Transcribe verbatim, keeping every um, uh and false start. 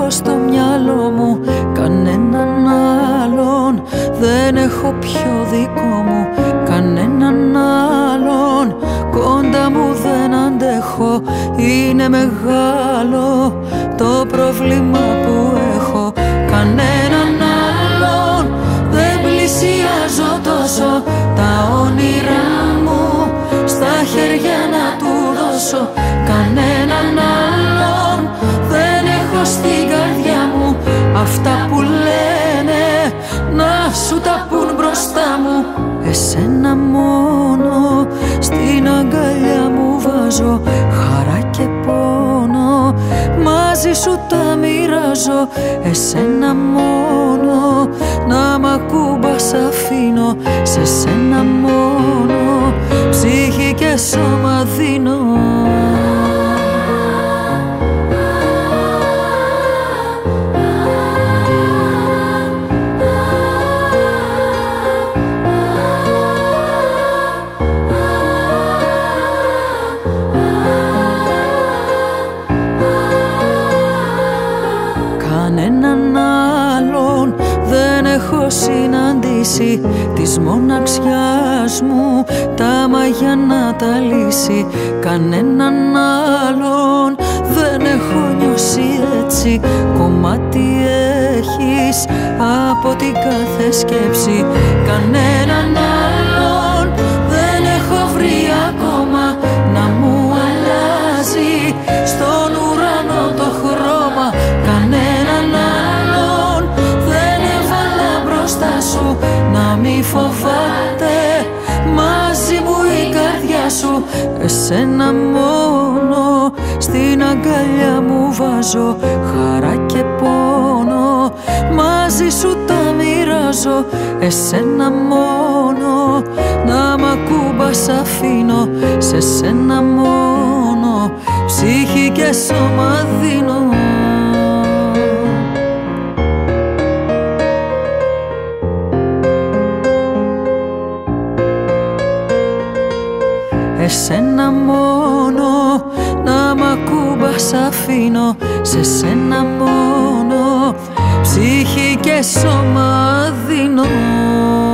στο μυαλό μου κανέναν άλλον, δεν έχω πιο δικό μου κανέναν άλλον. Κοντά μου δεν αντέχω, είναι μεγάλο το πρόβλημα που έχω. Κανέναν άλλον δεν πλησιάζω τόσο, τα όνειρά μου στα χέρια να του δώσω. Κανέναν άλλον δεν έχω στην καρδιά μου, αυτά που λένε να σου τα πουν μπροστά μου. Εσένα μόνο στην αγκαλιά μου βάζω, χαρά και πόνο μαζί σου τα μοιράζω. Εσένα μόνο να μ' ακούμπας αφήνω, σε σένα μόνο ψυχή και σώμα δίνω. Κανέναν άλλον δεν έχω συναντήσει, της μοναξιάς μου τα μαγιά να τα λύσει. Κανέναν άλλον δεν έχω νιώσει έτσι, κομμάτι έχεις από την κάθε σκέψη. Κανέναν άλλον δεν έχω βρει ακόμα να μου αλλάζει στον ουρανό το χρώμα. Κανέναν άλλον δεν έβαλα μπροστά σου, να μη φοβάται μαζί μου η καρδιά σου. Εσένα μόνο στην αγκαλιά μου βάζω, χαρά και πόνο μαζί σου τα μοιράζω. Εσένα μόνο να μ' ακούμπας αφήνω, σε σένα μόνο ψυχή και σώμα δίνω. Εσένα μόνο να μ' ακούμπας αφήνω, σε σένα μόνο ψυχή και σώμα δίνω.